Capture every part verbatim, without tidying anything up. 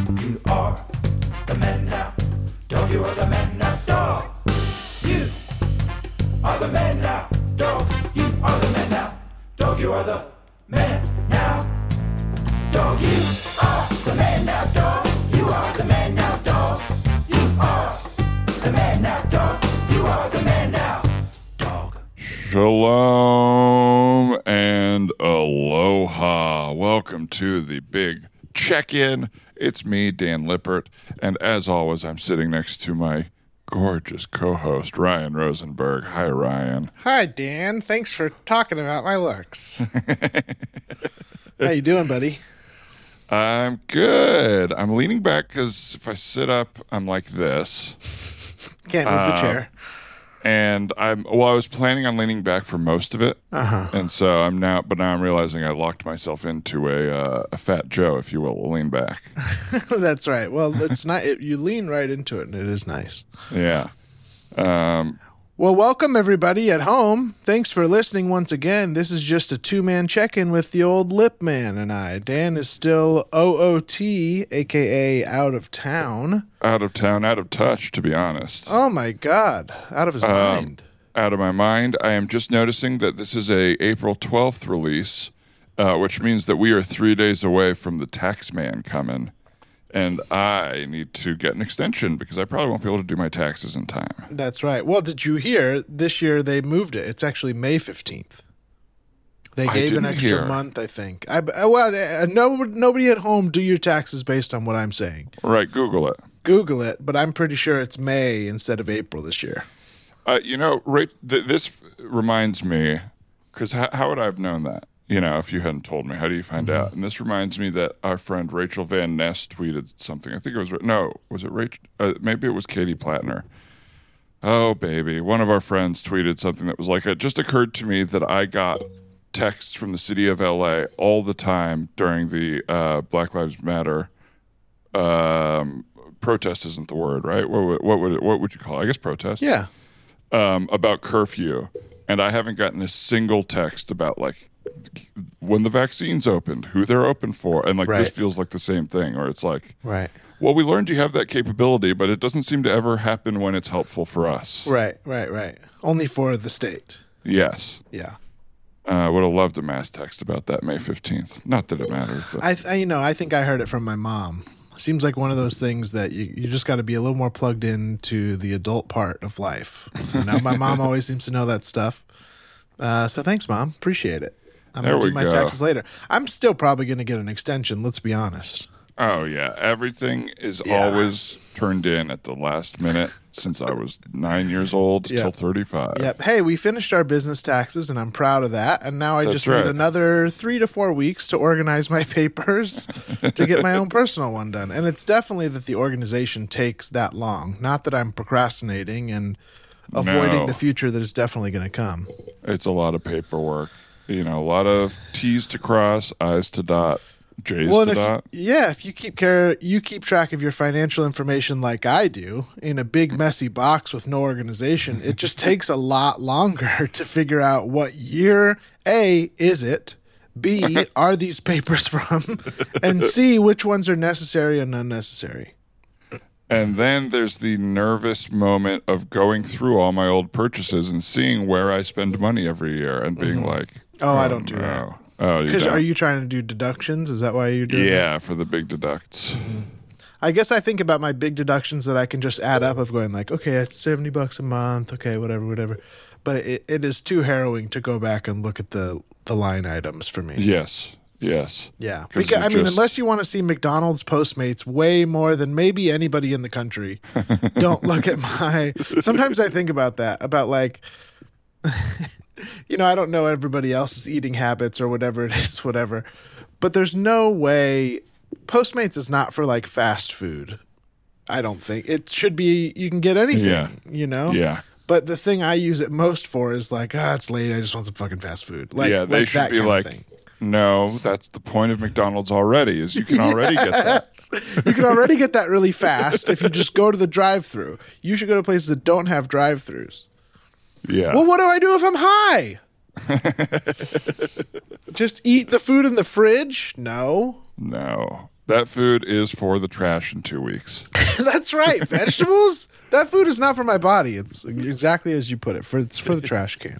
You are the man now. Dog, you are the man now. Dog, you are the man now. Dog, you are the man now. Dog, you are the man now. Dog, you are the man now. Dog, you are the man now. Dog, you are the man now. Dog, you are the man now. Dog. Shalom and aloha. Welcome to the big check-in. It's me, Dan Lippert, and as always, I'm sitting next to my gorgeous co-host, Ryan Rosenberg. Hi, Ryan. Hi, Dan. Thanks for talking about my looks. How you doing, buddy? I'm good. I'm leaning back because if I sit up, I'm like this. Can't move Uh, the chair. And I'm, well, I was planning on leaning back for most of it. Uh-huh. And so I'm now, but now I'm realizing I locked myself into a uh, a fat Joe, if you will, a lean back. That's right. Well, it's not. It, you lean right into it, and it is nice. Yeah. Um, Well, welcome everybody at home. Thanks for listening once again. This is just a two-man check-in with the old Lip Man and I. Dan is still O O T, aka out of town. out of town, out of touch, to be honest. Oh my God, out of his Um, mind. Out of my mind. I am just noticing that this is a April twelfth release, uh, which means that we are three days away from the tax man coming. And I need to get an extension because I probably won't be able to do my taxes in time. That's right. Well, did you hear? This year they moved it. It's actually May fifteenth. They I gave an didn't extra hear. month, I think. I, well, uh, no, nobody at home do your taxes based on what I'm saying. Right, Google it. Google it, but I'm pretty sure it's May instead of April this year. Uh, you know, right, th- this reminds me, because how, how would I have known that? You know, if you hadn't told me, how do you find Mm-hmm. out? And this reminds me that our friend Rachel Van Ness tweeted something. I think it was, no, was it Rachel? Uh, maybe it was Katie Plattner. Oh, baby. One of our friends tweeted something that was like, it just occurred to me that I got texts from the city of L A all the time during the uh, Black Lives Matter um, protest isn't the word, right? What would, what would, it, what would you call it? I guess protest. Yeah. Um, about curfew, and I haven't gotten a single text about like when the vaccines opened, who they're open for, and like Right. this feels like the same thing, or it's like, Right. well, we learned you have that capability, but it doesn't seem to ever happen when it's helpful for us. Right, right, right. Only for the state. Yes, Yeah. I uh, would have loved a mass text about that May fifteenth. Not that it matters, but I, I, you know, I think I heard it from my mom. Seems like one of those things that you, you just got to be a little more plugged into the adult part of life. You know, my mom always seems to know that stuff. Uh, so thanks, Mom. Appreciate it. I'm There going to we do my go. taxes later. I'm still probably going to get an extension, let's be honest. oh yeah, everything is Yeah. always turned in at the last minute since I was nine years old Yeah. till thirty-five. Yep. Hey, we finished our business taxes, and I'm proud of that. And now I That's just right. need another three to four weeks to organize my papers to get my own personal one done. And it's definitely that the organization takes that long. Not that I'm procrastinating and avoiding No. the future that is definitely going to come. It's a lot of paperwork. You know, a lot of T's to cross, I's to dot, J's Well, to and if dot. you, yeah, if you keep care, you keep track of your financial information like I do in a big messy box with no organization. It just takes a lot longer to figure out what year A is it, B are these papers from, and C which ones are necessary and unnecessary. And then there's the nervous moment of going through all my old purchases and seeing where I spend money every year and being like, Oh, I don't do no. that. Oh, you Because don't? are you trying to do deductions? Is that why you're doing that? Yeah, for the big deducts. I guess I think about my big deductions that I can just add up of going like, okay, it's seventy bucks a month. Okay, whatever, whatever. But it, it is too harrowing to go back and look at the, the line items for me. Yes, yes. Yeah. 'Cause Because, I it mean, just- unless you want to see McDonald's Postmates way more than maybe anybody in the country, don't look at my. Sometimes I think about that, about like, you know, I don't know everybody else's eating habits or whatever it is, whatever. But there's no way. Postmates is not for like fast food. I don't think. It should be, you can get anything, Yeah. you know? Yeah. But the thing I use it most for is like, ah, it's late. I just want some fucking fast food. Like, yeah, they like should that be kind of like, thing. no, that's the point of McDonald's already, is you can already get that. You can already get that really fast if you just go to the drive-thru. You should go to places that don't have drive-thrus. Yeah. Well, what do I do if I'm high? Just eat the food in the fridge? No. No. That food is for the trash in two weeks. That's right. Vegetables? That food is not for my body. It's exactly as you put it. For It's for the trash can.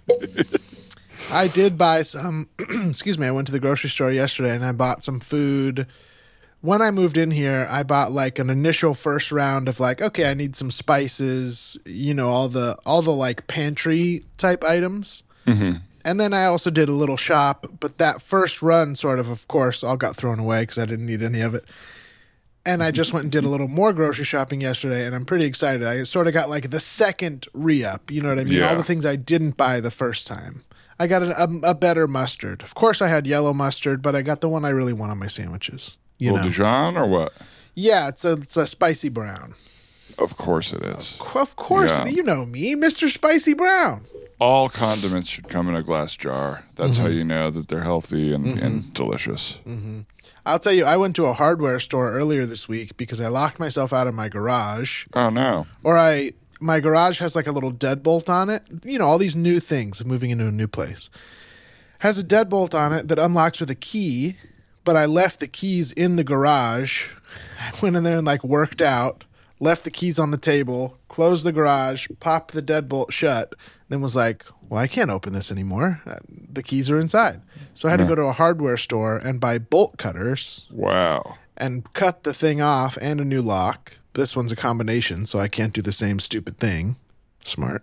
I did buy some, excuse me, I went to the grocery store yesterday and I bought some food. When I moved in here, I bought like an initial first round of like, okay, I need some spices, you know, all the, all the like pantry type items. Mm-hmm. And then I also did a little shop, but that first run sort of, of course, all got thrown away because I didn't need any of it. And I just went and did a little more grocery shopping yesterday, and I'm pretty excited. I sort of got like the second re-up, you know what I mean? Yeah. All the things I didn't buy the first time. I got an, a, a better mustard. Of course, I had yellow mustard, but I got the one I really want on my sandwiches. You Little know? Dijon or what? Yeah, it's a, it's a spicy brown. Of course it is. Of course, Yeah. you know me, Mister Spicy Brown. All condiments should come in a glass jar. That's Mm-hmm. how you know that they're healthy and, and delicious. Mm-hmm. I'll tell you, I went to a hardware store earlier this week because I locked myself out of my garage. Oh, no. Or I, my garage has like a little deadbolt on it. You know, all these new things moving into a new place. Has a deadbolt on it that unlocks with a key, but I left the keys in the garage. I went in there and like worked out, left the keys on the table, closed the garage, popped the deadbolt shut, then was like, well, I can't open this anymore. Uh, The keys are inside. So I had to go to a hardware store and buy bolt cutters Wow. and cut the thing off and a new lock. This one's a combination, so I can't do the same stupid thing. Smart.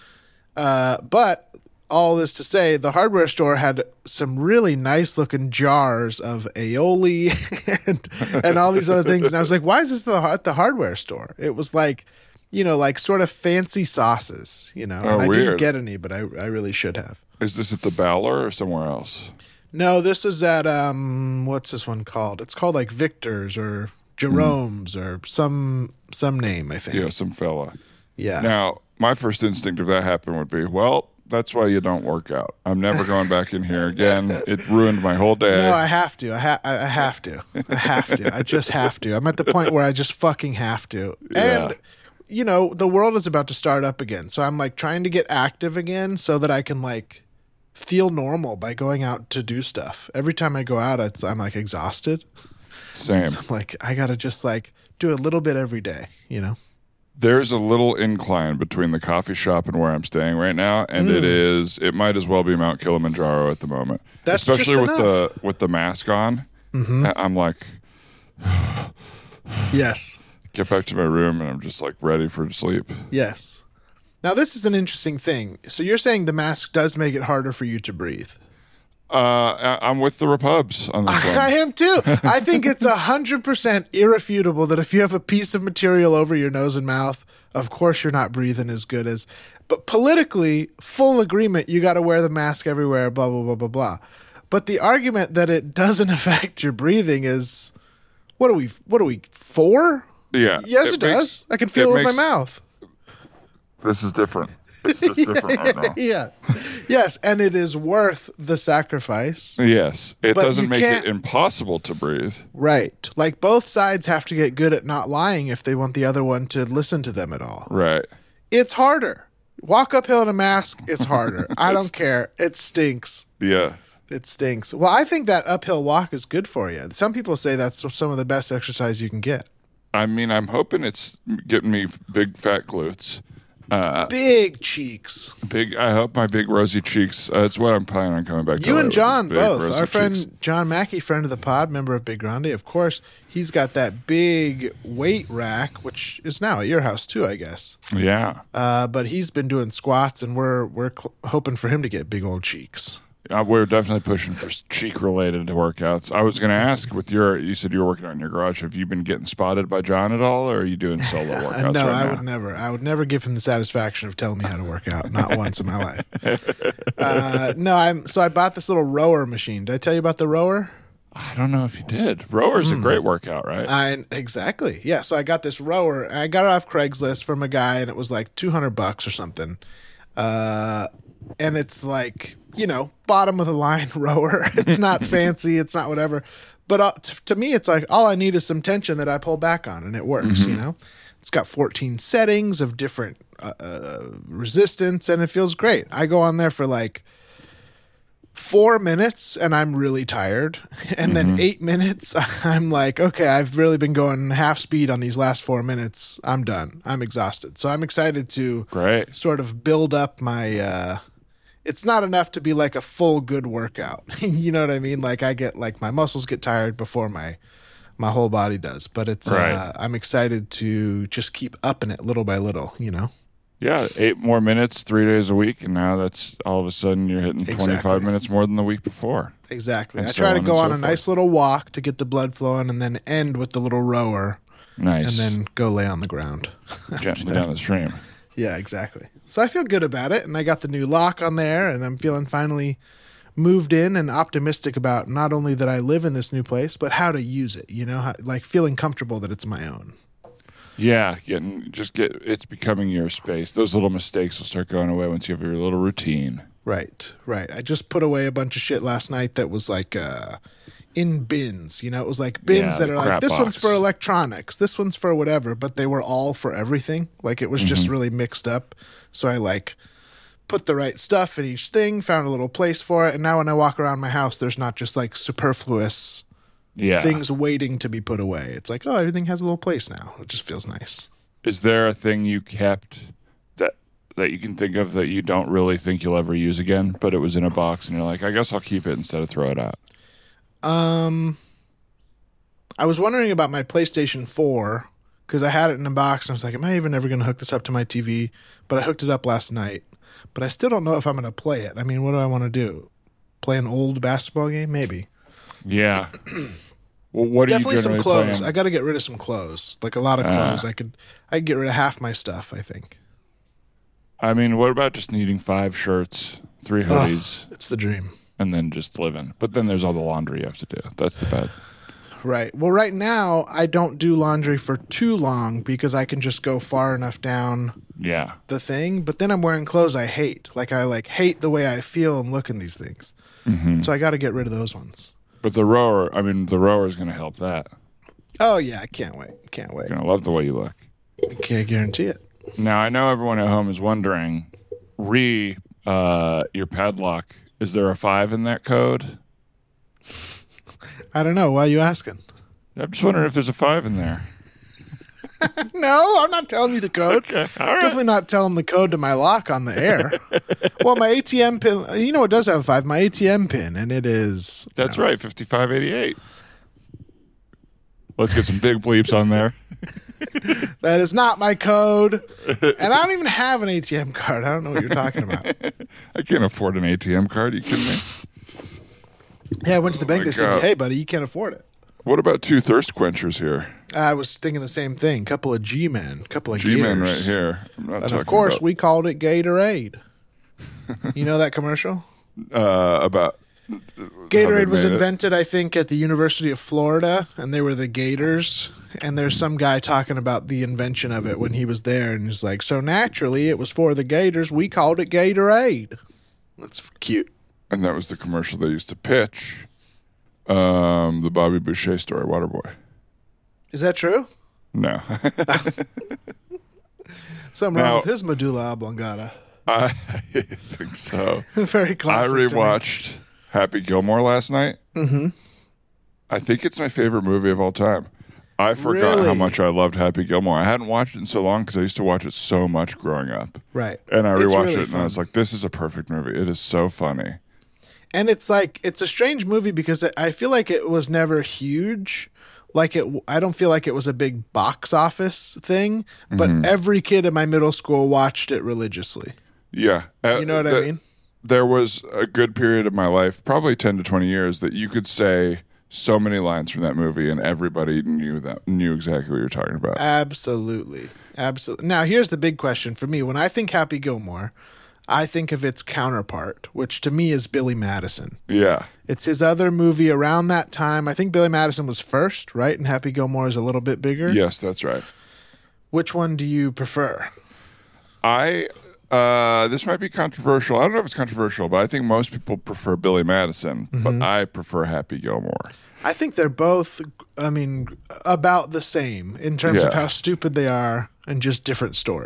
Uh, but all this to say, the hardware store had some really nice looking jars of aioli and, and all these other things. And I was like, why is this the, at the hardware store? It was like, you know, like sort of fancy sauces, you know. Oh, and I weird. didn't get any, but I, I really should have. Is this at the Bowler or somewhere else? No, this is at um, what's this one called? It's called like Victor's or Jerome's or some some name, I think. Yeah, some fella. Yeah. Now, my first instinct if that happened would be, well, that's why you don't work out. I'm never going back in here again. It ruined my whole day. No, I have to. I, ha- I I have to. I have to. I just have to. I'm at the point where I just fucking have to. Yeah. And, you know, the world is about to start up again. So I'm like trying to get active again so that I can like feel normal by going out to do stuff. Every time I go out, it's, I'm like exhausted. Same. So I'm like, I got to just like do a little bit every day, you know? There's a little incline between the coffee shop and where I'm staying right now, and it is it might as well be Mount Kilimanjaro at the moment. That's especially just with enough. the with the mask on. I- I'm like, Yes. get back to my room, and I'm just like ready for sleep. Yes. Now, this is an interesting thing. So you're saying the mask does make it harder for you to breathe. Uh, I- I'm with the Repubs on this one. I am too. I think it's one hundred percent irrefutable that if you have a piece of material over your nose and mouth, of course you're not breathing as good as. But politically, full agreement, you got to wear the mask everywhere, blah, blah, blah, blah, blah. But the argument that it doesn't affect your breathing is, what are we, what are we, four? Yeah. Yes, it, makes- does. I can feel it, it with makes- my mouth. This is different. It's just different right now. Yeah. Yes, and it is worth the sacrifice. Yes, it But doesn't you make can't- it impossible to breathe. Right. Like both sides have to get good at not lying if they want the other one to listen to them at all. Right. It's harder. Walk uphill in a mask, it's harder. I don't care. It stinks. Yeah. It stinks. Well, I think that uphill walk is good for you. Some people say that's some of the best exercise you can get. I mean, I'm hoping it's getting me big fat glutes. Uh, Big cheeks. big. I hope my big rosy cheeks. Uh, that's what I'm planning on coming back to. You L A and with, John is big, both. rosy Our friend cheeks. John Mackey, friend of the pod, member of Big Grande, of course, he's got that big weight rack, which is now at your house too, I guess. Yeah. Uh, but he's been doing squats, and we're we're cl- hoping for him to get big old cheeks. Uh, we're definitely pushing for cheek related workouts. I was going to ask with your, you said you were working on your garage. Have you been getting spotted by John at all, or are you doing solo workouts Uh, no, right I now? would never. I would never give him the satisfaction of telling me how to work out. Not once in my life. Uh, no, I'm. So I bought this little rower machine. Did I tell you about the rower? I don't know if you did. Rower's a great workout, right? I exactly. Yeah. So I got this rower. And I got it off Craigslist from a guy, and it was like two hundred bucks or something. Uh, and it's like, you know, bottom of the line rower. It's not fancy. It's not whatever. But uh, t- to me, it's like all I need is some tension that I pull back on, and it works. You know, it's got fourteen settings of different uh, uh, resistance, and it feels great. I go on there for like four minutes and I'm really tired. And then Mm-hmm. eight minutes, I'm like, okay, I've really been going half speed on these last four minutes. I'm done. I'm exhausted. So I'm excited to Great. sort of build up my, uh, it's not enough to be like a full good workout. You know what I mean? Like I get like my muscles get tired before my, my whole body does, but it's, Right. uh, I'm excited to just keep upping it little by little, you know? Yeah, eight more minutes, three days a week, and now that's all of a sudden you're hitting Exactly. twenty-five minutes more than the week before. Exactly. And I so try to on go and on so a nice forth. little walk to get the blood flowing and then end with the little rower Nice. and then go lay on the ground. Gently down the stream. Yeah, exactly. So I feel good about it, and I got the new lock on there, and I'm feeling finally moved in and optimistic about not only that I live in this new place, but how to use it, you know, how, like feeling comfortable that it's my own. Yeah, getting just get it's becoming your space. Those little mistakes will start going away once you have your little routine. Right, right. I just put away a bunch of shit last night that was like uh, in bins. You know, it was like bins Yeah, that the are like, crap this one's box. for electronics, this one's for whatever, but they were all for everything. Like it was just Mm-hmm. really mixed up. So I like put the right stuff in each thing, found a little place for it. And now when I walk around my house, there's not just like superfluous Yeah. things waiting to be put away. It's like, oh, everything has a little place now. It just feels nice. Is there a thing you kept that that you can think of that you don't really think you'll ever use again, but it was in a box and you're like, I guess I'll keep it instead of throw it out? Um, I was wondering about my PlayStation four because I had it in a box and I was like, am I even ever going to hook this up to my T V? But I hooked it up last night. But I still don't know if I'm going to play it. I mean, what do I want to do? Play an old basketball game? Maybe. Yeah. Well, what are Definitely you some generally clothes. playing? I got to get rid of some clothes. Like a lot of Ah. clothes. I could I could get rid of half my stuff, I think. I mean, what about just needing five shirts, three hoodies, It's the dream. and then just living? But then there's all the laundry you have to do. That's the bad. Right. Well, right now, I don't do laundry for too long because I can just go far enough down Yeah. the thing. But then I'm wearing clothes I hate. Like, I like hate the way I feel and look in these things. Mm-hmm. So I got to get rid of those ones. But the rower, I mean, the rower is going to help that. Oh, yeah. I can't wait. Can't wait. You're going to love the way you look. I can't guarantee it. Now, I know everyone at home is wondering, re, uh, your padlock, is there a five in that code? I don't know. Why are you asking? I'm just wondering if there's a five in there. No, I'm not telling you the code. Okay, all right. Definitely not telling the code to my lock on the air. Well, my A T M pin, you know, it does have a five. My A T M pin, and it is. That's right, fifty-five eighty-eight. Let's get some big bleeps on there. That is not my code. And I don't even have an A T M card. I don't know what you're talking about. I can't afford an A T M card. You kidding me? Yeah, I went to the bank. my They said, God. hey, buddy, you can't afford it. What about two thirst quenchers here? I was thinking the same thing. Couple of G-men. Couple of G-Men Gators. right here. I'm not And talking of course, about, we called it Gatorade. You know that commercial? uh, about Gatorade was made it. invented, I think, at the University of Florida, and they were the Gators. And there's some guy talking about the invention of it when he was there, and he's like, so naturally, it was for the Gators. We called it Gatorade. That's cute. and that was the commercial they used to pitch. Um, the Bobby Boucher story, Waterboy. Is that true? No, Something Now- wrong with his medulla oblongata. I think so. Very I classic. to me. rewatched Happy Gilmore last night. Mm-hmm. I think it's my favorite movie of all time. I forgot how Really? much I loved Happy Gilmore. I hadn't watched it in so long because I used to watch it so much growing up. Right. And I It's rewatched really it and I was fun. like, this is a perfect movie. It is so funny. And it's like it's a strange movie because it- I feel like it was never huge. Like it, I don't feel like it was a big box office thing. But Mm-hmm. every kid in my middle school watched it religiously. Yeah. Uh, You know what I the- mean? There was a good period of my life, probably ten to twenty years, that you could say so many lines from that movie and everybody knew that knew exactly what you're talking about. Absolutely, absolutely. Now here's the big question for me: when I think Happy Gilmore, I think of its counterpart, which to me is Billy Madison. Yeah. It's his other movie around that time. I think Billy Madison was first, right? And Happy Gilmore is a little bit bigger. Yes, that's right. Which one do you prefer? I uh this might be controversial. I don't know if it's controversial, but I think most people prefer Billy Madison, Mm-hmm. but I prefer Happy Gilmore. I think they're both, I mean, about the same in terms of Yeah. how stupid they are and just different story.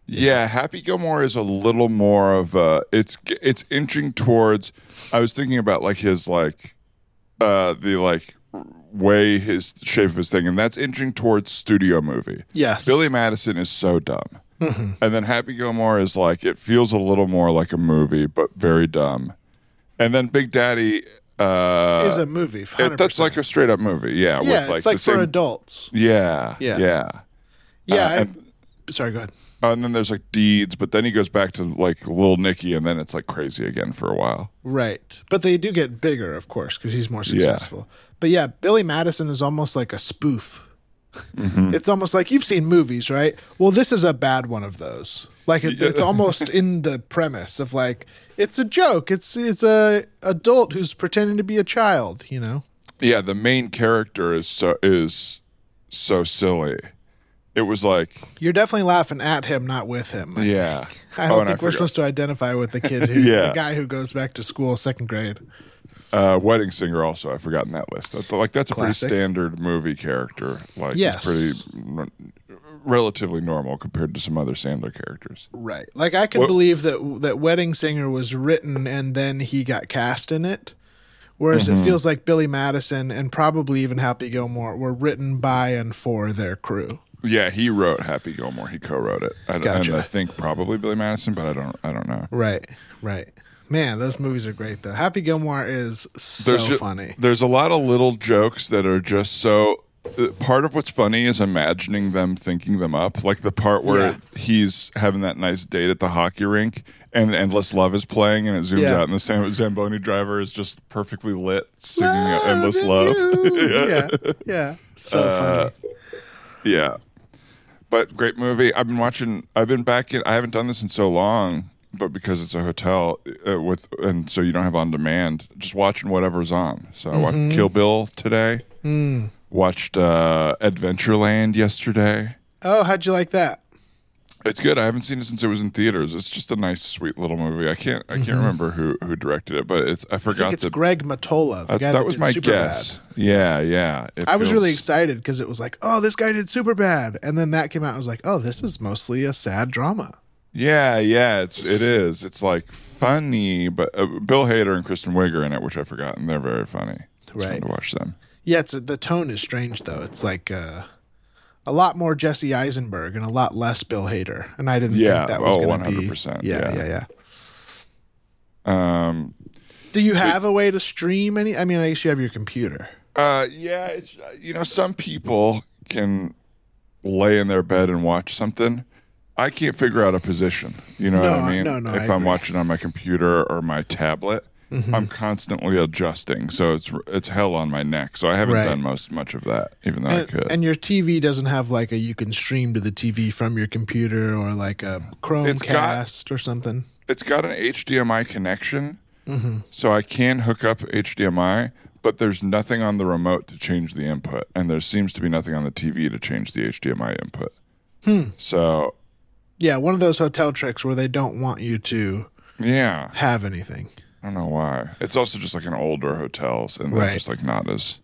Yeah, Happy Gilmore is a little more of a. It's it's inching towards. I was thinking about like his like, uh, the like way his shape of his thing, and that's inching towards studio movie. Yes. Billy Madison is so dumb, mm-hmm. and then Happy Gilmore is like it feels a little more like a movie, but very dumb, and then Big Daddy. Uh, is a movie. one hundred percent. It, that's like a straight up movie. Yeah, Yeah, with like it's like the for same, adults. Yeah, Yeah. yeah, Yeah. Uh, I- and, sorry, go ahead. uh, and then there's like Deeds, but then he goes back to like Little Nicky, and then it's like crazy again for a while. Right. But they do get bigger, of course, because he's more successful. But yeah, Billy Madison is almost like a spoof. Mm-hmm. It's almost like you've seen movies, right? Well, this is a bad one of those. Like it, it's almost in the premise of like it's a joke. It's it's a adult who's pretending to be a child, you know. Yeah, the main character is so is so silly. It was like You're definitely laughing at him, not with him. yeah. I Oh, don't and I think we're forgot- supposed to identify with the kid who, Yeah. the guy who goes back to school second grade. Uh, Wedding Singer also. I've forgotten that list. That's, like that's a Classic. pretty standard movie character. Like Yes. it's pretty r- relatively normal compared to some other Sandler characters. Right. Like I can What- believe that that Wedding Singer was written and then he got cast in it. Whereas Mm-hmm. it feels like Billy Madison and probably even Happy Gilmore were written by and for their crew. Yeah, he wrote Happy Gilmore. He co-wrote it. I, Gotcha. And I think probably Billy Madison, but I don't. I don't know. Right. Right. Man, those movies are great though. Happy Gilmore is so There's ju- funny. There's a lot of little jokes that are just so. uh, Part of what's funny is imagining them thinking them up. Like the part where Yeah. he's having that nice date at the hockey rink and Endless Love is playing and it zooms Yeah. out and the Sam- Zamboni driver is just perfectly lit singing Love Endless in Love. you. yeah. Yeah. So Uh, funny. Yeah. But great movie. I've been watching, I've been back in, I haven't done this in so long, but because it's a hotel uh, with, and so you don't have on demand, just watching whatever's on. So I Mm-hmm. watched Kill Bill today, Mm. watched uh, Adventureland yesterday. Oh, how'd you like that? It's good. I haven't seen it since it was in theaters. It's just a nice, sweet little movie. I can't, I can't remember who, who directed it, but it's, I Mm-hmm. I forgot think it's to, Greg Matola. The uh, guy that was did my Superbad. guess. Yeah, yeah. It I was really feels- excited because it was like, oh, this guy did super bad, and then that came out. and I was like, oh, this is mostly a sad drama. Yeah, yeah, it's it is. It's like funny, but uh, Bill Hader and Kristen Wiig are in it, which I forgot, and they're very funny. It's fun Right. to watch them. Yeah, it's the tone is strange though. It's like uh, a lot more Jesse Eisenberg and a lot less Bill Hader, and I didn't Yeah, think that was oh, going to be. one hundred percent, Yeah, yeah. yeah, yeah. Um, Do you have a way to stream any? I mean, I guess you have your computer. uh, yeah, it's uh, you know some people can lay in their bed and watch something. I can't figure out a position. You know No, what I mean? no, no, If I I'm agree. watching on my computer or my tablet, Mm-hmm. I'm constantly adjusting, so it's it's hell on my neck. So I haven't Right. done most much of that, even though I And, could. and your T V doesn't have like a you can stream to the T V from your computer or like a It's got- Chromecast or something. It's got an H D M I connection, Mm-hmm. so I can hook up H D M I, but there's nothing on the remote to change the input, and there seems to be nothing on the T V to change the H D M I input. Hmm. So, Yeah, one of those hotel tricks where they don't want you to yeah, have anything. I don't know why. It's also just like an older hotels, and they're Right. just like not as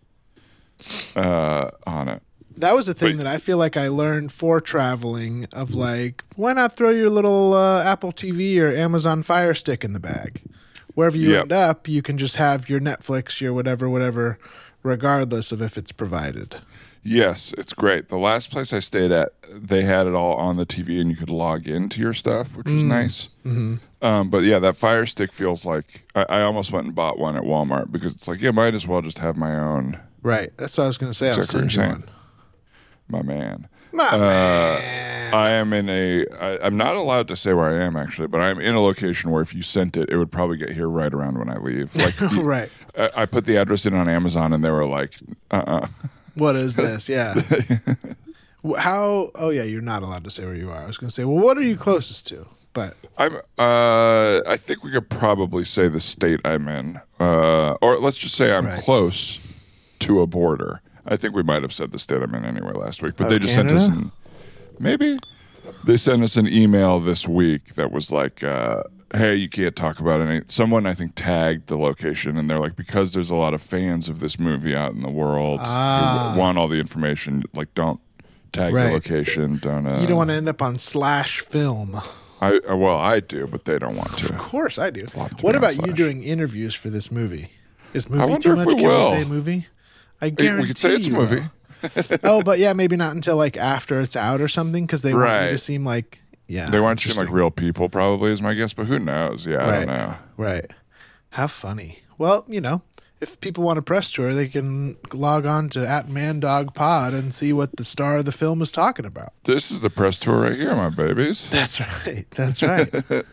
uh, on it. That was a thing But- that I feel like I learned for traveling of like, why not throw your little uh, Apple T V or Amazon Fire Stick in the bag? Wherever you Yep. end up, you can just have your Netflix, your whatever, whatever, regardless of if it's provided. Yes, it's great. The last place I stayed at, they had it all on the T V, and you could log into your stuff, which was Mm. nice. Mm-hmm. Um, but yeah, that Fire Stick feels like I, I almost went and bought one at Walmart because it's like, yeah, might as well just have my own. Right. That's what I was going to say. I'll Exactly send you what you're one. My man. My Uh, man. I am in a. I, I'm not allowed to say where I am actually, but I'm in a location where if you sent it, it would probably get here right around when I leave. Like, the- Right. I, I put the address in on Amazon, and they were like, "Uh, uh What is this? Yeah. Wh- How? Oh, yeah. You're not allowed to say where you are. I was going to say, well, what are you closest to? But I'm. Uh, I think we could probably say the state I'm in, uh, or let's just say I'm Right. close to a border. I think we might have said the state I'm in anyway last week, but Of they just sent us Canada? an, maybe they sent us an email this week that was like, uh, "Hey, you can't talk about any." Someone I think tagged the location, and they're like, because there's a lot of fans of this movie out in the world Ah. who want all the information. Like, don't tag Right. your location. Don't. Uh, You don't want to end up on Slash Film. I uh, well, I do, but they don't want to. Of course, I do. Love to be What on about you Slash. doing interviews for this movie? Is movie wonder too if much? we Can will. we say movie? I We- guarantee we could say it's a you movie. will. Oh, but yeah, maybe not until like after it's out or something, because they want you Right. to seem like yeah. They want to seem like interesting. real people, probably is my guess, but who knows? Yeah, I Right. don't know. Right. How funny. Well, you know, if people want a press tour, they can log on to at Mandog Pod and see what the star of the film is talking about. This is the press tour right here, my babies. That's right. That's right.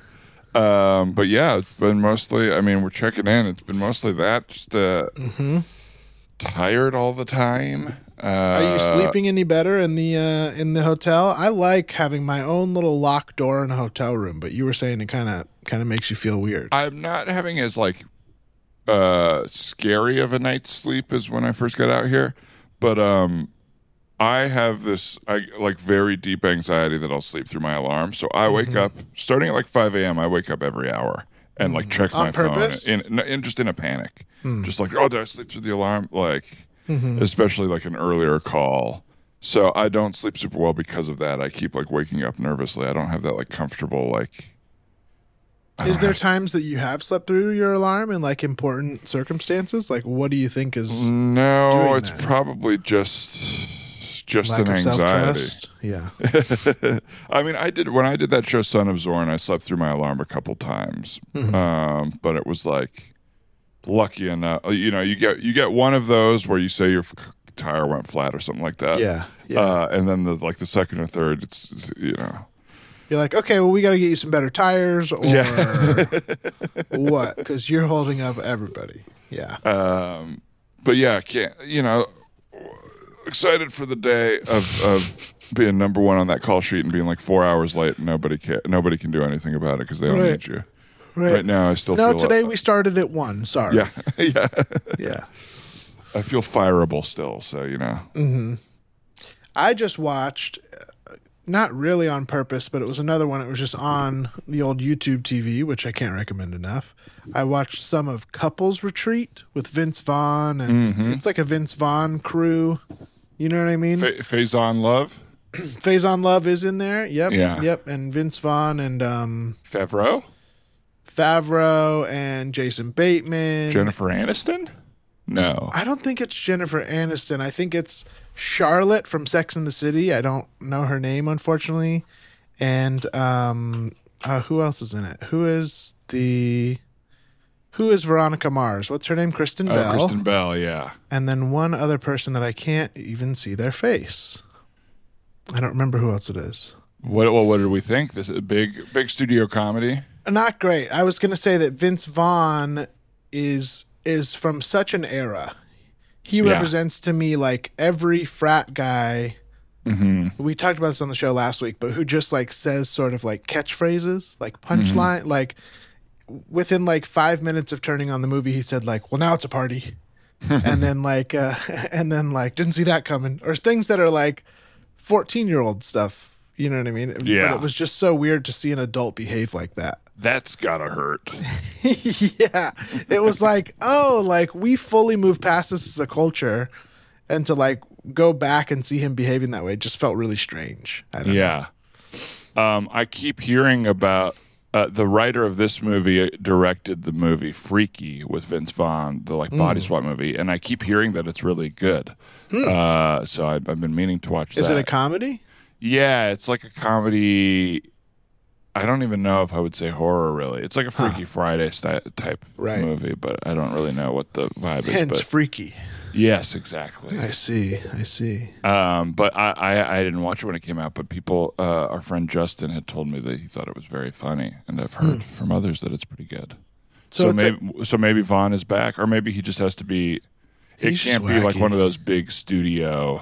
Um, but yeah, it's been mostly. I mean, we're checking in. It's been mostly that. Just uh, Mm-hmm. tired all the time. Uh, Are you sleeping any better in the uh, in the hotel? I like having my own little locked door in a hotel room, but you were saying it kind of kind of makes you feel weird. I'm not having as like uh scary of a night's sleep as when I first got out here, but um I have this I like very deep anxiety that I'll sleep through my alarm. So I wake Mm-hmm. up starting at like five a.m. I wake up every hour and like check Mm. On my purpose? phone in, in just in a panic, Hmm. just like, oh, did I sleep through the alarm? Like Mm-hmm. especially like an earlier call. So I don't sleep super well because of that. I keep like waking up nervously. I don't have that like comfortable like. I Is don't there have- times that you have slept through your alarm in like important circumstances? Like, what do you think is No, doing it's that? probably just just lack an of anxiety. self-trust? Yeah. I mean, I did when I did that show, Son of Zorn. I slept through my alarm a couple times, Mm-hmm. um, but it was like lucky enough. You know, you get you get one of those where you say your f- tire went flat or something like that. Yeah. Yeah. Uh, and then the like the second or third, it's you know. You're like, okay, well, we got to get you some better tires, or Yeah. what? Because you're holding up everybody. Yeah. Um, but yeah, can't you know? Excited for the day of of being number one on that call sheet and being like four hours late and nobody can nobody can do anything about it because they don't Right. need you. Right now, I still No, feel today uh, we started at one. Sorry. yeah yeah Yeah. I feel fireable still. So you know, I just watched, uh, not really on purpose, but it was another one. It was just on the old YouTube T V, which I can't recommend enough. I watched some of Couples Retreat with Vince Vaughn, and Mm-hmm. it's like a Vince Vaughn crew. You know what I mean? Fa- Faison Love, Faison Love is in there. Yep. Yeah. Yep. And Vince Vaughn and um, Favreau, Favreau and Jason Bateman. Jennifer Aniston. No, I don't think it's Jennifer Aniston. I think it's Charlotte from Sex and the City. I don't know her name, unfortunately. And um, uh, who else is in it? Who is the who is Veronica Mars? What's her name? Kristen oh, Bell. Kristen Bell. Yeah, And then one other person that I can't even see their face. I don't remember who else it is. what well, what did we think? This is a big big studio comedy. Not great. I was going to say that Vince Vaughn is is from such an era. He Yeah. represents to me like every frat guy. Mm-hmm. We talked about this on the show last week, but who just like says sort of like catchphrases, like punchline, Mm-hmm. like within like five minutes of turning on the movie, he said like, "Well, now it's a party," and then like, uh, and then like, "Didn't see that coming," or things that are like fourteen year old stuff. You know what I mean? Yeah. But it was just so weird to see an adult behave like that. That's gotta hurt. Yeah, it was like, oh, like we fully moved past this as a culture, and to like go back and see him behaving that way just felt really strange. I don't know. Yeah. Um, I keep hearing about uh, the writer of this movie directed the movie Freaky with Vince Vaughn, the like body Hmm. swap movie, and I keep hearing that it's really good. Uh, so I've, I've been meaning to watch Is that. it a comedy? Yeah, it's like a comedy. I don't even know if I would say horror. Really, it's like a Freaky Friday sty- type Right. movie, but I don't really know what the vibe is. Hence, But freaky. yes, exactly. I see. I see. Um, but I, I, I didn't watch it when it came out. But people, uh, our friend Justin had told me that he thought it was very funny, and I've heard from others that it's pretty good. So So, it's maybe, so maybe Vaughn is back, or maybe he just has to be. It He's just can't be like wacky. one of those big studio,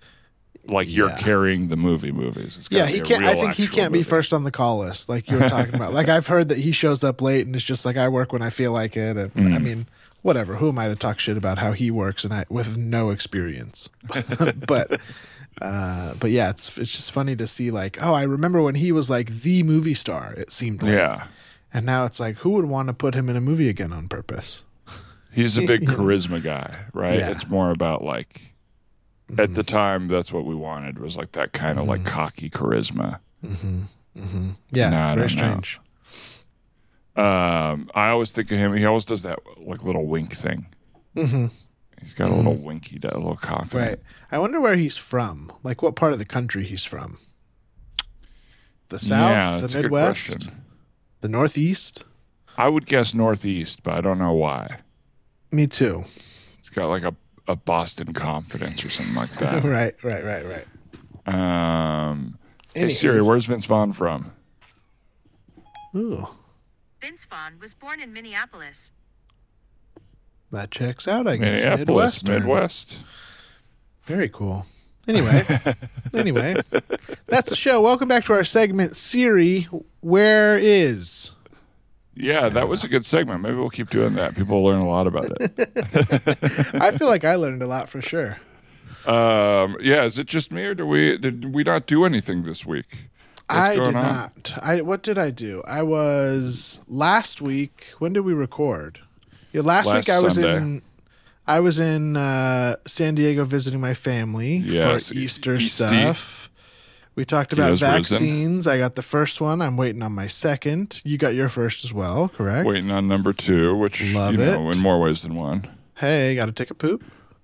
like you're Yeah. carrying the movie movies. It's gotta Yeah, he be a can't. I real think he actual can't be movie. first on the call list, like you were talking about. Like I've heard that he shows up late, and it's just like I work when I feel like it. And Mm. I mean, whatever. Who am I to talk shit about how he works and I with no experience? but, uh, but yeah, it's it's just funny to see. Like, oh, I remember when he was like the movie star. It seemed like. Yeah, And now it's like, who would want to put him in a movie again on purpose? he's a big charisma guy, right? Yeah. It's more about like Mm-hmm. At the time, that's what we wanted, was like that kind of Mm-hmm. like cocky charisma. Mm-hmm. Mm-hmm. Yeah, No, I very don't know. strange. Um, I always think of him. He always does that like little wink thing. Mm-hmm. He's got a little winky, a little confident. Right. I wonder where he's from. Like what part of the country he's from. The South, Yeah, that's the a good Midwest, question. the Northeast. I would guess Northeast, but I don't know why. Me too. It's got like a, a Boston confidence or something like that. right, right, right, right. Um, hey Anywho. Siri, where's Vince Vaughn from? Ooh, Vince Vaughn was born in Minneapolis. that checks out, I guess. Minneapolis, Midwestern. Midwest. Very cool. Anyway, anyway, that's the show. Welcome back to our segment, Siri, where is? Yeah, that was a good segment. Maybe we'll keep doing that. People will learn a lot about it. I feel like I learned a lot for sure. Um, yeah, is it just me, or do we did we not do anything this week? What's I going did on? not. I what did I do? I was last week. When did we record? Yeah, last, Last week I was Sunday. in. I was in uh, San Diego visiting my family Yes, for Easter Easty. stuff. We talked about has risen. vaccines. I got the first one. I'm waiting on my second. You got your first as well, correct? Waiting on number two, which Love you know, it. in more ways than one. Hey, got to take a poop.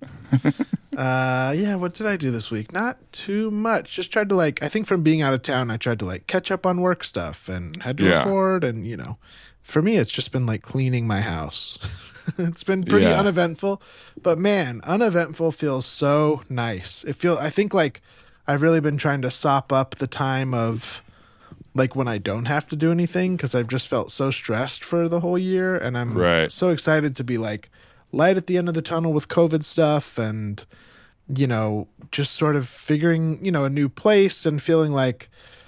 uh, yeah, what did I do this week? Not too much. Just tried to like. I think from being out of town, I tried to like catch up on work stuff and had to Yeah. record. And you know, for me, it's just been like cleaning my house. It's been pretty Yeah. uneventful, but man, uneventful feels so nice. It feel. I think like I've really been trying to sop up the time of like when I don't have to do anything because I've just felt so stressed for the whole year, and I'm Right. so excited to be like light at the end of the tunnel with COVID stuff, and you know, just sort of figuring, you know, a new place and feeling like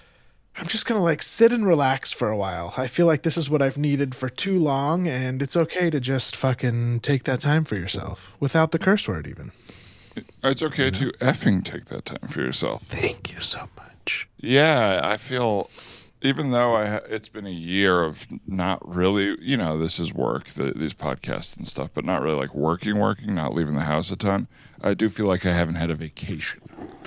I'm just gonna like sit and relax for a while. I feel like this is what I've needed for too long, and it's okay to just fucking take that time for yourself without the curse word even. It's okay to effing take that time for yourself. Thank you so much. Yeah, I feel, even though I ha- it's been a year of not really, you know, this is work, the, these podcasts and stuff, but not really like working, working, not leaving the house a ton. I do feel like I haven't had a vacation,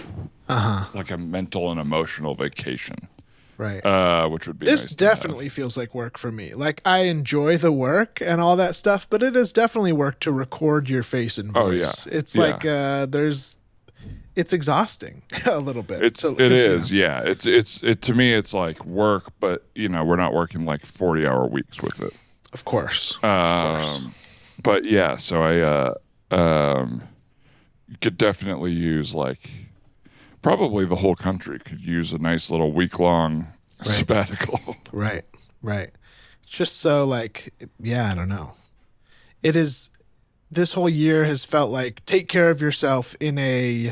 Uh huh. like a mental and emotional vacation, Right. uh, which would be This nice to have. definitely feels like work for me. Like I enjoy the work and all that stuff, but it is definitely work to record your face and voice. Oh, yeah. It's Yeah. like uh there's it's exhausting a little bit. It's So- it 'cause, you is know, yeah it's it's it to me it's like work, but you know we're not working like forty hour weeks with it. Of course. of course. Um, but yeah, so I uh, um, could definitely use like probably the whole country could use a nice little week long sabbatical. Right. Right. It's just so like yeah, I don't know. It is this whole year has felt like take care of yourself in a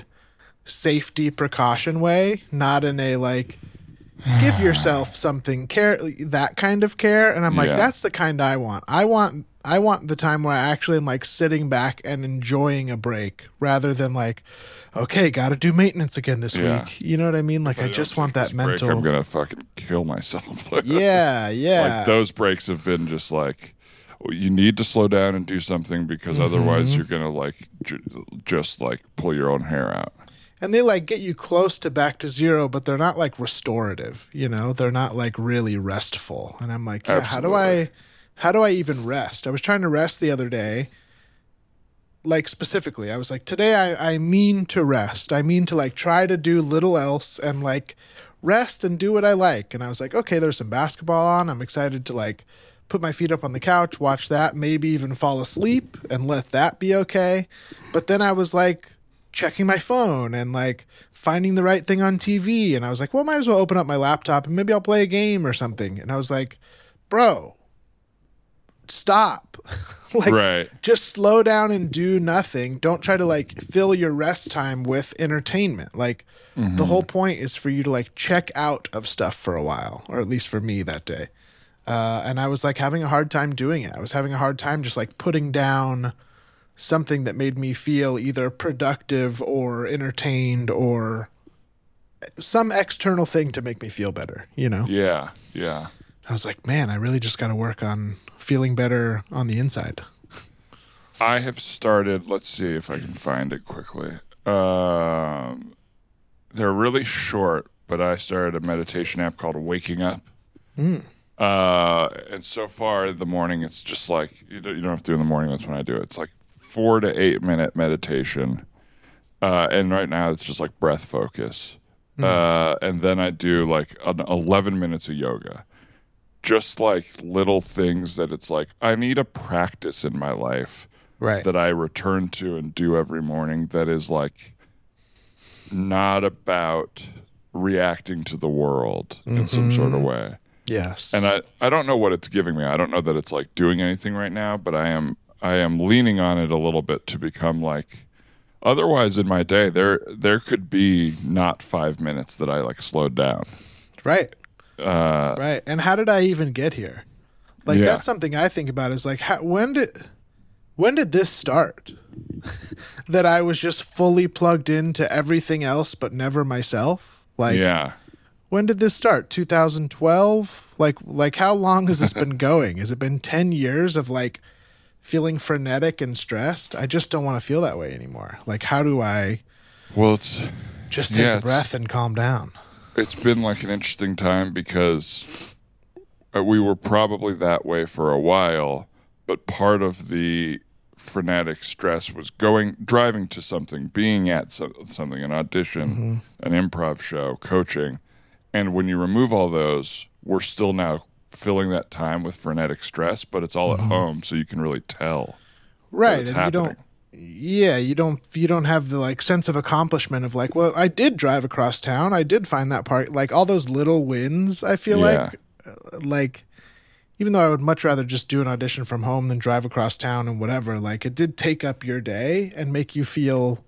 safety precaution way, not in a like give yourself something care that kind of care. And I'm like, Yeah. that's the kind I want. I want I want the time where I actually am like sitting back and enjoying a break rather than like, okay, got to do maintenance again this Yeah. week. You know what I mean? Like I, don't just take want that this break, mental. I'm gonna fucking kill myself. yeah, yeah. Like those breaks have been just like well, you need to slow down and do something because otherwise Mm-hmm. you're gonna like ju- just like pull your own hair out. And they like get you close to back to zero, but they're not like restorative, you know? They're not like really restful. And I'm like, yeah, how do I Absolutely. how do I even rest? I was trying to rest the other day. Like specifically, I was like, today I, I mean to rest. I mean to like try to do little else and like rest and do what I like. And I was like, okay, there's some basketball on. I'm excited to like put my feet up on the couch, watch that, maybe even fall asleep and let that be okay. But then I was like checking my phone and like finding the right thing on T V. And I was like, well, might as well open up my laptop and maybe I'll play a game or something. And I was like, bro, stop. like, Right. just slow down and do nothing. Don't try to like fill your rest time with entertainment. Like the whole point is for you to like check out of stuff for a while, or at least for me that day. Uh, and I was like having a hard time doing it. I was having a hard time just like putting down something that made me feel either productive or entertained or some external thing to make me feel better, you know? Yeah, yeah. I was like, man, I really just got to work on feeling better on the inside. I have started. Let's see if I can find it quickly. Um, they're really short, but I started a meditation app called Waking Up. Mm. Uh, and so far in the morning, it's just like, you don't, you don't have to do it in the morning. That's when I do it. It's like four to eight minute meditation. Uh, and right now it's just like breath focus. Mm. Uh, and then I do like an eleven minutes of yoga. Just like little things that it's like, I need a practice in my life right. that I return to and do every morning that is like not about reacting to the world mm-hmm. in some sort of way. Yes. And I, I don't know what it's giving me. I don't know that it's like doing anything right now, but I am I am leaning on it a little bit to become like, otherwise in my day there there could be not five minutes that I like slowed down. Right. Uh, right. And how did I even get here? Like yeah. that's something I think about is like how, when did when did this start? That I was just fully plugged into everything else but never myself? Like yeah. When did this start? two thousand twelve? Like like how long has this been going? Has it been ten years of like feeling frenetic and stressed? I just don't want to feel that way anymore. Like how do I Well, it's just take yeah, a breath and calm down? It's been like an interesting time because we were probably that way for a while, but part of the frenetic stress was going, driving to something, being at so, something, an audition, mm-hmm. an improv show, coaching. And when you remove all those, we're still now filling that time with frenetic stress, but it's all mm-hmm. at home, so you can really tell. Right. It's and happening. you don't Yeah, you don't you don't have the like sense of accomplishment of like, well, I did drive across town. I did find that part, like all those little wins. I feel yeah. like, uh, like, even though I would much rather just do an audition from home than drive across town and whatever. Like, it did take up your day and make you feel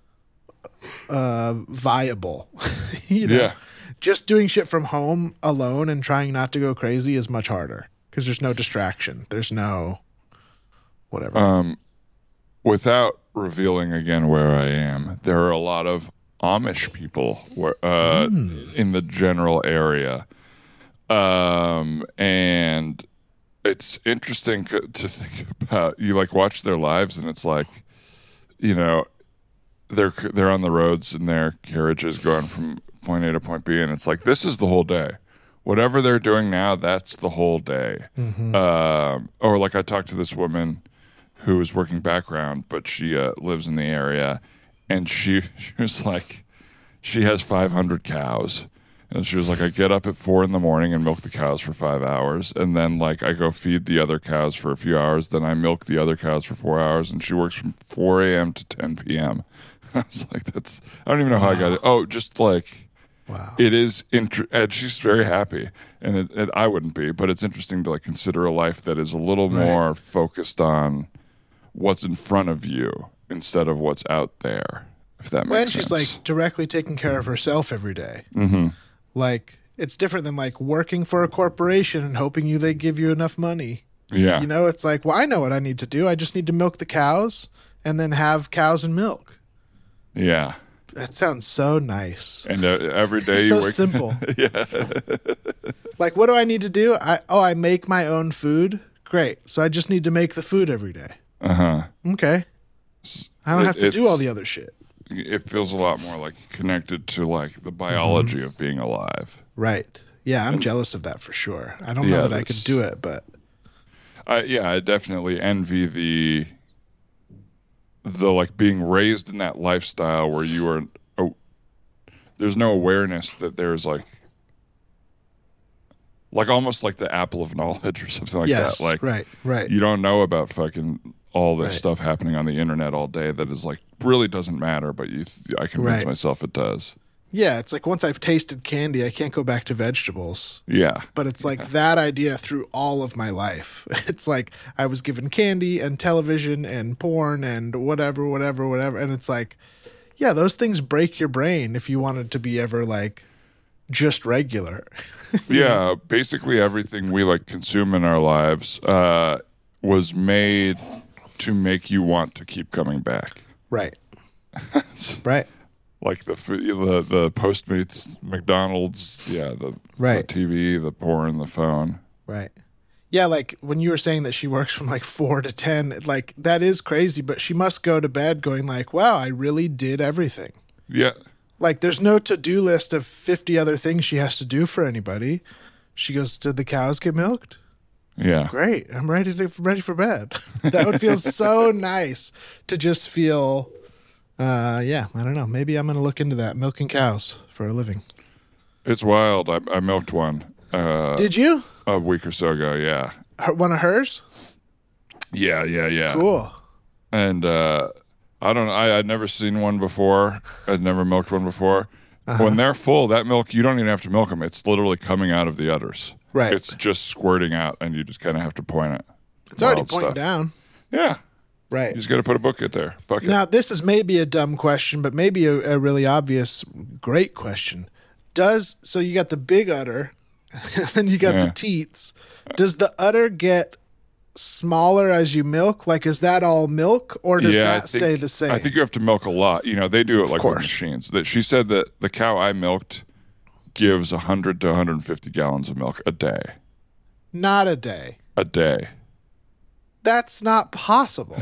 uh, viable. you know? Yeah, just doing shit from home alone and trying not to go crazy is much harder because there's no distraction. There's no whatever. Um. Without revealing again where I am, there are a lot of Amish people where, uh, mm. in the general area. Um, and it's interesting to think about. You like watch their lives and it's like, you know, they're, they're on the roads in their carriages going from point A to point B. And it's like, this is the whole day. Whatever they're doing now, that's the whole day. Mm-hmm. Um, or like I talked to this woman who was working background, but she uh, lives in the area, and she she was like, she has five hundred cows, and she was like, I get up at four in the morning and milk the cows for five hours, and then like I go feed the other cows for a few hours, then I milk the other cows for four hours, and she works from four a.m. to ten p.m. I was like, that's I don't even know how wow. I got it. Oh, just like. Wow. It is, int- and she's very happy, and it, it, I wouldn't be, but it's interesting to like consider a life that is a little right. more focused on what's in front of you instead of what's out there, if that makes well, and sense. she's like directly taking care of herself every day. Mm-hmm. Like it's different than like working for a corporation and hoping you they give you enough money. Yeah. You know, it's like, well, I know what I need to do. I just need to milk the cows and then have cows and milk. Yeah. That sounds so nice. And uh, every day you so wake simple. Yeah. Like, what do I need to do? I oh, I make my own food. Great. So I just need to make the food every day. Uh huh. Okay. I don't It- have to do it's- all the other shit. It feels a lot more like connected to like the biology Mm-hmm. of being alive. Right. Yeah, I'm jealous of that for sure. I don't Yeah, know that I could that's- do it, but I yeah, I definitely envy the the like being raised in that lifestyle where you are oh, there's no awareness that there's like like almost like the apple of knowledge or something like yes, that. Like right, right. you don't know about fucking all this Right. stuff happening on the internet all day that is like really doesn't matter, but you th- I convince Right. myself it does. Yeah, it's like once I've tasted candy, I can't go back to vegetables. Yeah. But it's like that idea through all of my life. It's like I was given candy and television and porn and whatever, whatever, whatever. And it's like, yeah, those things break your brain if you wanted to be ever like just regular. Yeah, basically everything we like consume in our lives uh, was made to make you want to keep coming back. Right. Right. Like the food, the the Postmates, McDonald's, yeah, the, Right. the T V, the porn, the phone. Right. Yeah, like when you were saying that she works from like four to ten, like that is crazy, but she must go to bed going like, wow, I really did everything. Yeah. Like there's no to-do list of fifty other things she has to do for anybody. She goes, did the cows get milked? Yeah. Great. I'm ready to ready for bed. That would feel so nice to just feel, uh, yeah, I don't know. Maybe I'm going to look into that, milking cows for a living. It's wild. I, I milked one. Uh, Did you? A week or so ago, yeah. Her, one of hers? Yeah, yeah, yeah. Cool. And uh, I don't know. I, I'd never seen one before. I'd never milked one before. Uh-huh. When they're full, that milk, you don't even have to milk them. It's literally coming out of the udders. Right. It's just squirting out, and you just kind of have to point it. It's already Wild pointing stuff. down. Yeah. Right. You just got to put a bucket there. Bucket. Now, this is maybe a dumb question, but maybe a, a really obvious, great question. Does, so you got the big udder, and then you got Yeah. the teats. Does the udder get smaller as you milk? Like, is that all milk, or does yeah, that I think, stay the same? I think you have to milk a lot. You know, they do it like with course. machines. That she said that the cow I milked gives one hundred to one hundred fifty gallons of milk a day. Not a day. A day. That's not possible.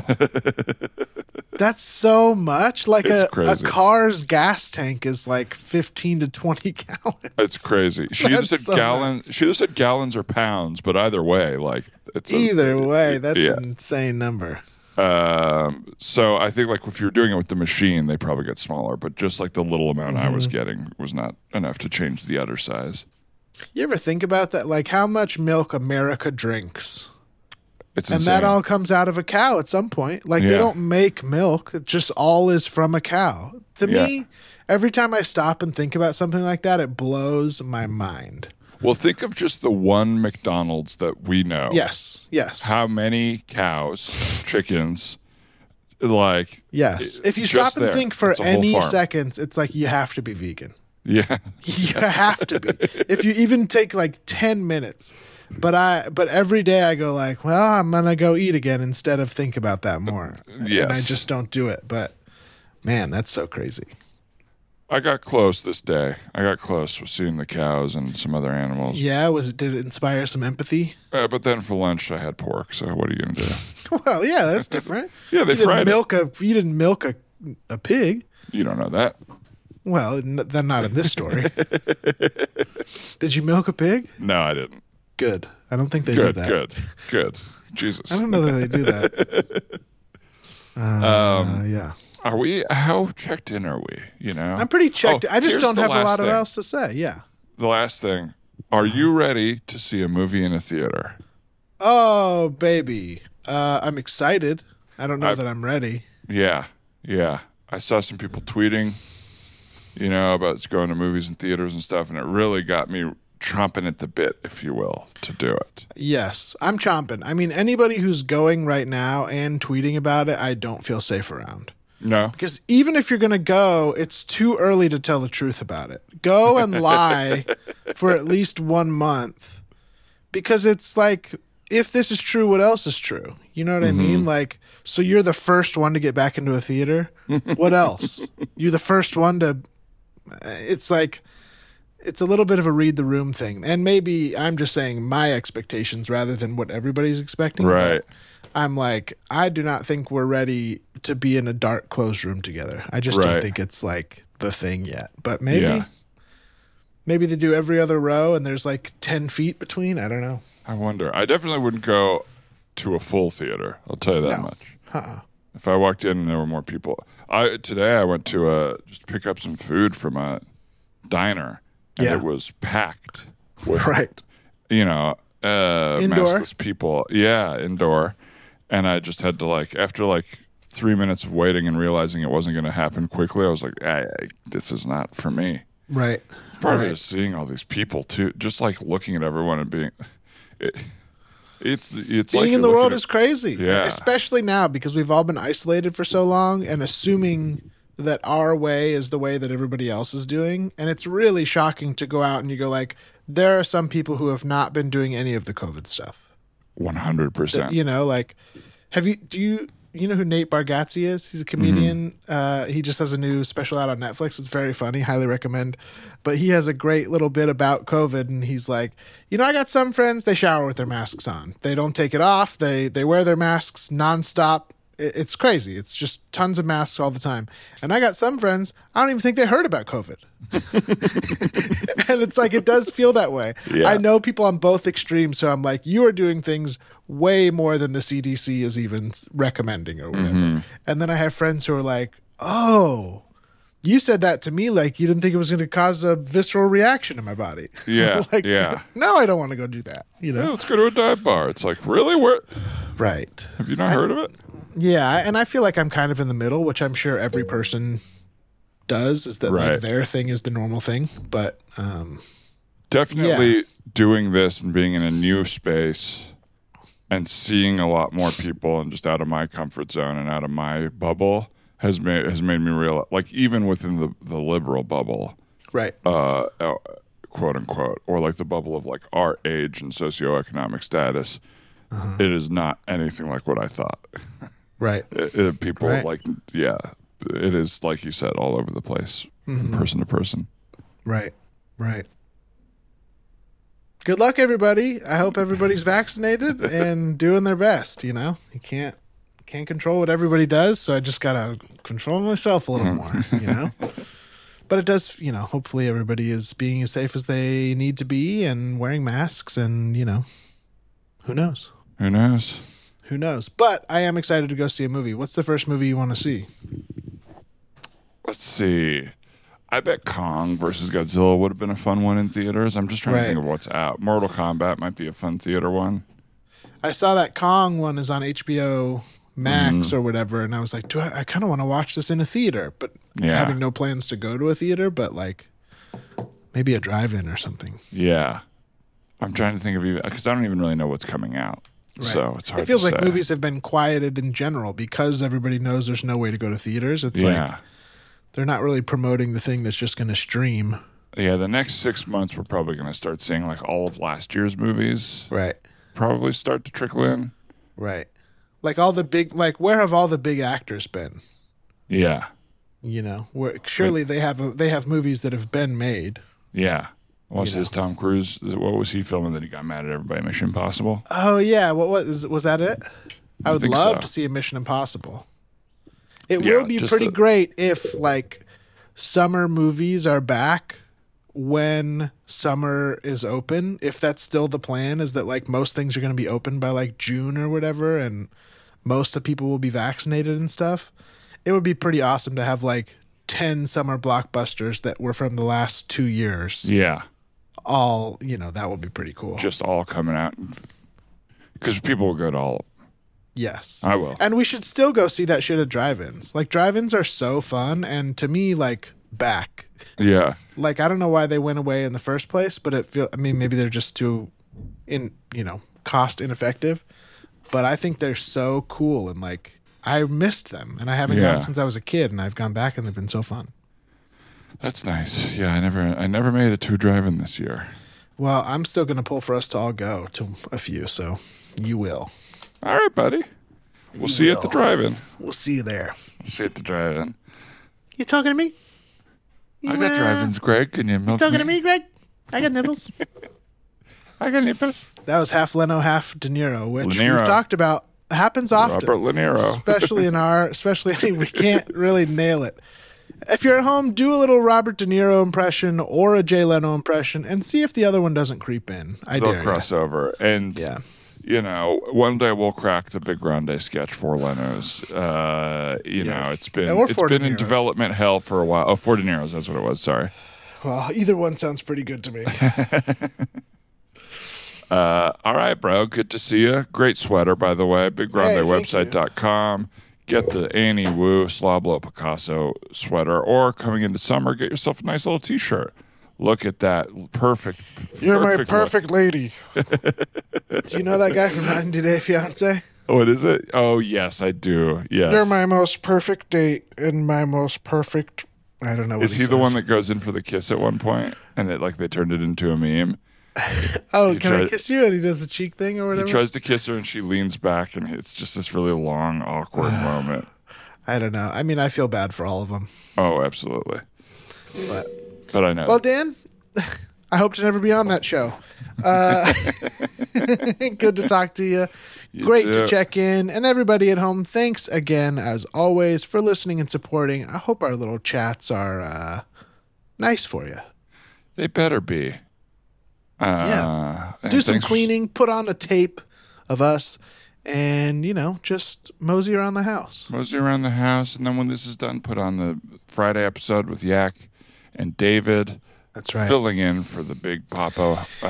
That's so much. Like It's a, a crazy. car's gas tank is like fifteen to twenty gallons. It's crazy. She either That's said so gallons. She either said gallons or pounds, but either way, like it's a, Either way, that's yeah. an insane number. Um, so I think like if you're doing it with the machine, they probably get smaller. But just like the little amount I Mm-hmm. was getting was not enough to change the udder size. You ever think about that? Like how much milk America drinks? It's And insane. that all comes out of a cow at some point. Like they Yeah. don't make milk. It just all is from a cow. To Yeah. me, every time I stop and think about something like that, it blows my mind. Well, think of just the one McDonald's that we know. Yes. Yes. How many cows, chickens, like yes. If you just stop and there. think for It's a whole any farm. seconds, it's like you have to be vegan. yeah, You have to be. If you even take like ten minutes. But I but every day I go like, well, I'm gonna go eat again instead of think about that more. And I Yes. just don't do it. But man, that's so crazy. I got close this day. I got close with seeing the cows and some other animals. Yeah, was it did it inspire some empathy? Uh, but then for lunch, I had pork. So what are you gonna do? Well, yeah, that's different. Yeah, they you didn't fried it. milk a you didn't milk a a pig. You don't know that. Well, n- then not in this story. Did you milk a pig? No, I didn't. Good. I don't think they Good, do that. good, good. Jesus. I don't know that they do that. Uh, Um, yeah. Are we? How checked in are we? You know, I'm pretty checked. Oh, I just here's don't the have a last lot of thing. else to say. Yeah. The last thing. Are you ready to see a movie in a theater? Oh, baby. Uh, I'm excited. I don't know I- that I'm ready. Yeah, yeah. I saw some people tweeting, you know, about going to movies and theaters and stuff, and it really got me chomping at the bit, if you will, to do it. Yes, I'm chomping. I mean, anybody who's going right now and tweeting about it, I don't feel safe around. No, Because even if you're going to go, it's too early to tell the truth about it. Go and lie for at least one month. Because it's like, if this is true, what else is true? You know what I mean? Like, so you're the first one to get back into a theater? What else? You're the first one to. It's like, it's a little bit of a read the room thing. And maybe I'm just saying my expectations rather than what everybody's expecting. but Right. I'm like, I do not think we're ready to be in a dark closed room together. I just don't Right. think it's like the thing yet. But maybe, Yeah. maybe they do every other row and there's like ten feet between. I don't know. I wonder. I definitely wouldn't go to a full theater. I'll tell you that No. much. Uh-uh. If I walked in and there were more people, I today I went to a just pick up some food from a diner, and Yeah. it was packed with Right. you know uh, Indoor? maskless people. Yeah, indoor, and I just had to like after like three minutes of waiting and realizing it wasn't going to happen quickly, I was like, I, I, this is not for me. Right. Part of Right. it is seeing all these people too, just like looking at everyone and being. It, it's it's Being like in you're the world looking is at- crazy. Yeah. Especially now because we've all been isolated for so long and assuming that our way is the way that everybody else is doing. And it's really shocking to go out and you go like, there are some people who have not been doing any of the COVID stuff. one hundred percent. You know, like, have you, do you, you know who Nate Bargatze is? He's a comedian. Mm-hmm. Uh, he just has a new special out on Netflix. It's very funny. Highly recommend. But he has a great little bit about COVID, and he's like, you know, I got some friends, they shower with their masks on. They don't take it off. They they wear their masks nonstop. It, it's crazy. It's just tons of masks all the time. And I got some friends, I don't even think they heard about COVID. And it's like, it does feel that way. Yeah. I know people on both extremes, so I'm like, you are doing things way more than the C D C is even recommending or whatever. Mm-hmm. And then I have friends who are like, oh, you said that to me like you didn't think it was going to cause a visceral reaction in my body. Yeah, like, yeah. No, I don't want to go do that. You know, yeah, let's go to a dive bar. It's like, really? Where? Right. Have you not heard of it? Yeah, and I feel like I'm kind of in the middle, which I'm sure every person does, is that right. like their thing is the normal thing. But um, definitely yeah. doing this and being in a new space and seeing a lot more people and just out of my comfort zone and out of my bubble has made has made me realize, like even within the, the liberal bubble, right, uh, uh, quote unquote, or like the bubble of like our age and socioeconomic status, uh-huh. it is not anything like what I thought. Right, it, it, people right. like yeah, it is like you said, all over the place, mm-hmm. from person to person. Right, right. Good luck, everybody. I hope everybody's vaccinated and doing their best. You know, you can't can't control what everybody does, so I just gotta control myself a little more. You know, but it does. You know, hopefully everybody is being as safe as they need to be and wearing masks. And you know, who knows? Who knows? Who knows? But I am excited to go see a movie. What's the first movie you want to see? Let's see. I bet Kong versus Godzilla would have been a fun one in theaters. I'm just trying right. to think of what's out. Mortal Kombat might be a fun theater one. I saw that Kong one is on H B O Max mm. or whatever, and I was like, do I, I kind of want to watch this in a theater, but yeah. having no plans to go to a theater, but like maybe a drive-in or something. Yeah. I'm trying to think of even, because I don't even really know what's coming out. Right. So it's hard to say. It feels like movies have been quieted in general because everybody knows there's no way to go to theaters. It's yeah. like they're not really promoting the thing that's just going to stream. Yeah, the next six months we're probably going to start seeing like all of last year's movies. Right. Probably start to trickle in. Right. Like all the big, like where have all the big actors been? Yeah. You know, where surely they have a, they have movies that have been made. Yeah. What's you his know. Tom Cruise? What was he filming that he got mad at everybody? Mission Impossible? Oh, yeah. What was was that it? I would I love so. to see a Mission Impossible. It yeah, will be pretty a, great if, like, summer movies are back when summer is open. If that's still the plan, is that, like, most things are going to be open by, like, June or whatever, and most of people will be vaccinated and stuff. It would be pretty awesome to have, like, ten summer blockbusters that were from the last two years. Yeah. All, you know, that would be pretty cool. Just all coming out. Because people will go to all of them. Yes. I will. And we should still go see that shit at drive-ins. Like, drive-ins are so fun, and to me, like, back. Yeah. Like, I don't know why they went away in the first place, but it feel I mean, maybe they're just too, in you know, cost ineffective. But I think they're so cool, and, like, I missed them, and I haven't yeah. gone since I was a kid, and I've gone back, and they've been so fun. That's nice. Yeah, I never I never made it to a drive-in this year. Well, I'm still going to pull for us to all go to a few, so you will. All right, buddy. We'll you see will. you at the drive-in. We'll see you there. We'll see you at the drive-in. You talking to me? You, I got uh, drive-ins, Greg. Can you milk you talking me? to me, Greg? I got nipples. I got nipples. That was half Leno, half De Niro, which De Niro. we've talked about. Happens often. Robert De Niro. Especially in our, especially, we can't really nail it. If you're at home, do a little Robert De Niro impression or a Jay Leno impression and see if the other one doesn't creep in. I They'll dare cross ya. over. And, Yeah. you know, one day we'll crack the Big Grande sketch for Leno's. Uh, you Yes. know, it's been Or it's for been De in Niro's. development hell for a while. Oh, for De Niro's, that's what it was. Sorry. Well, either one sounds pretty good to me. Uh, all right, bro. Good to see you. Great sweater, by the way. big grande website dot com. Get the Annie Wu Slablo Picasso sweater, or coming into summer, get yourself a nice little T-shirt. Look at that. Perfect. You're perfect my look. perfect lady. Do you know that guy from ninety Day Fiancé? What is it? Oh, yes, I do. Yes. You're my most perfect date and my most perfect. I don't know. What Is he, he the says. one that goes in for the kiss at one point, and it like they turned it into a meme? Oh, He can I tried- kiss you? And he does a cheek thing or He whatever. tries to kiss her and she leans back, and it's just this really long, awkward moment. I don't know. I mean, I feel bad for all of them. Oh, absolutely. But But I know. well, Dan, I hope to never be on that show. Uh, good to talk to you. You Great too. to check in. And everybody at home, thanks again, as always, for listening and supporting. I hope our little chats are uh, nice for you. They better be. Uh, Yeah. and Do some thanks- cleaning, put on a tape of us, and, you know, just mosey around the house. Mosey around the house, and then when this is done, put on the Friday episode with Yak and David. That's right. Filling in for the big Papa. Uh,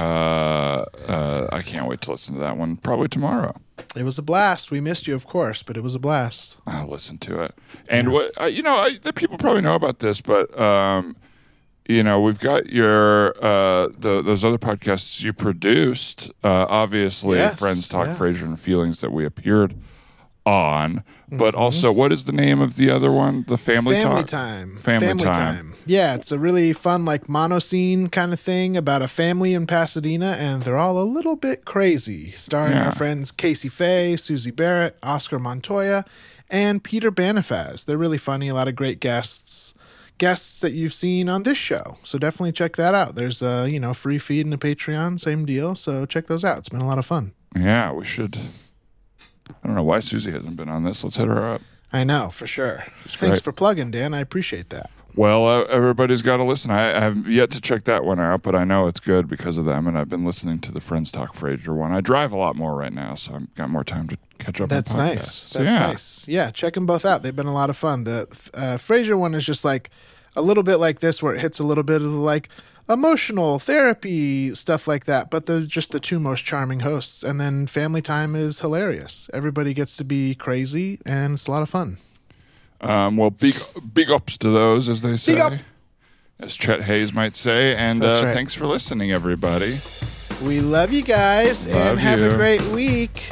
uh, I can't wait to listen to that one. Probably tomorrow. It was a blast. We missed you, of course, but it was a blast. I'll listen to it. And what uh, you know, I, the people probably know about this, but um, you know, we've got your uh, the, those other podcasts you produced. Uh, obviously, Yes, Friends Talk, yeah. Frasier, and Feelings that we appeared on. But Mm-hmm. also, what is the name of the other one? The Family, Family Talk. time. Family Time. Yeah, it's a really fun, like, mono scene kind of thing about a family in Pasadena, and they're all a little bit crazy. Starring Yeah. our friends Casey Faye, Susie Barrett, Oscar Montoya, and Peter Banifaz. They're really funny. A lot of great guests. Guests that you've seen on this show. So definitely check that out. There's a, you know, free feed and a Patreon, same deal. So check those out. It's been a lot of fun. Yeah, we should. I don't know why Susie hasn't been on this. Let's hit her up. I know, for sure. Thanks great. for plugging, Dan. I appreciate that. Well, uh, everybody's got to listen. I, I have yet to check that one out, but I know it's good because of them. And I've been listening to the Friends Talk Frasier one. I drive a lot more right now, so I've got more time to catch up That's on podcasts. nice. So, That's yeah. nice. Yeah, check them both out. They've been a lot of fun. The uh, Frasier one is just like a little bit like this, where it hits a little bit of the like emotional therapy stuff like that. But they're just the two most charming hosts. And then Family Time is hilarious. Everybody gets to be crazy, and it's a lot of fun. Um, well, big big ups to those, as they say, up. as Chet Hayes might say. And That's uh, right. thanks for listening, everybody. We love you guys, Love and have you. a great week.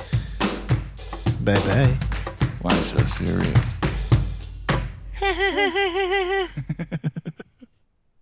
Bye bye. Why so serious?